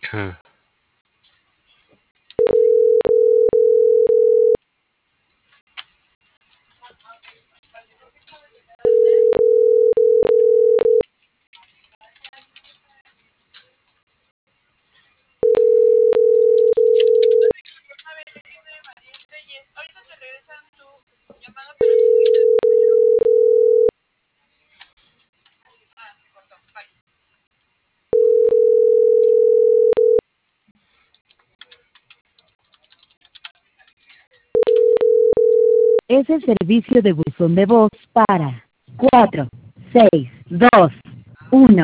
Ah, Es el servicio de buzón de voz para 4, 6, 2, 1.